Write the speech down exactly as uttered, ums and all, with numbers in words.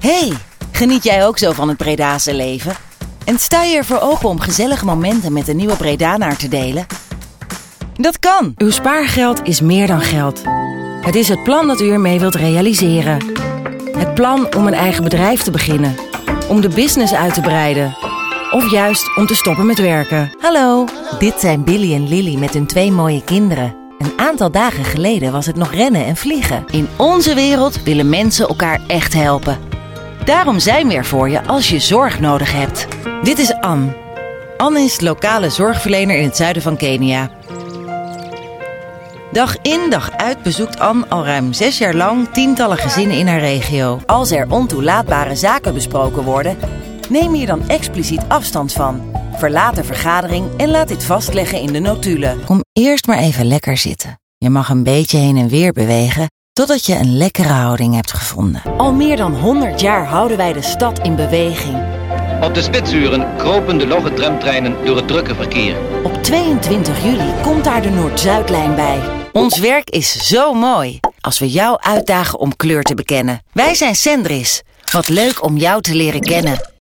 Hey, geniet jij ook zo van het Bredase leven? En sta je ervoor open om gezellige momenten met de nieuwe Bredanaar te delen? Dat kan! Uw spaargeld is meer dan geld. Het is het plan dat u ermee wilt realiseren. Het plan om een eigen bedrijf te beginnen. Om de business uit te breiden. Of juist om te stoppen met werken. Hallo, dit zijn Billy en Lily met hun twee mooie kinderen. Een aantal dagen geleden was het nog rennen en vliegen. In onze wereld willen mensen elkaar echt helpen. Daarom zijn we er voor je als je zorg nodig hebt. Dit is Anne. Anne is lokale zorgverlener in het zuiden van Kenia. Dag in dag uit bezoekt Anne al ruim zes jaar lang tientallen gezinnen in haar regio. Als er ontoelaatbare zaken besproken worden, neem hier dan expliciet afstand van. Verlaat de vergadering en laat dit vastleggen in de notulen. Kom eerst maar even lekker zitten. Je mag een beetje heen en weer bewegen totdat je een lekkere houding hebt gevonden. Al meer dan honderd jaar houden wij de stad in beweging. Op de spitsuren kropen de logge tramtreinen door het drukke verkeer. Op tweeëntwintig juli komt daar de Noord-Zuidlijn bij. Ons werk is zo mooi als we jou uitdagen om kleur te bekennen. Wij zijn Sendris. Wat leuk om jou te leren kennen.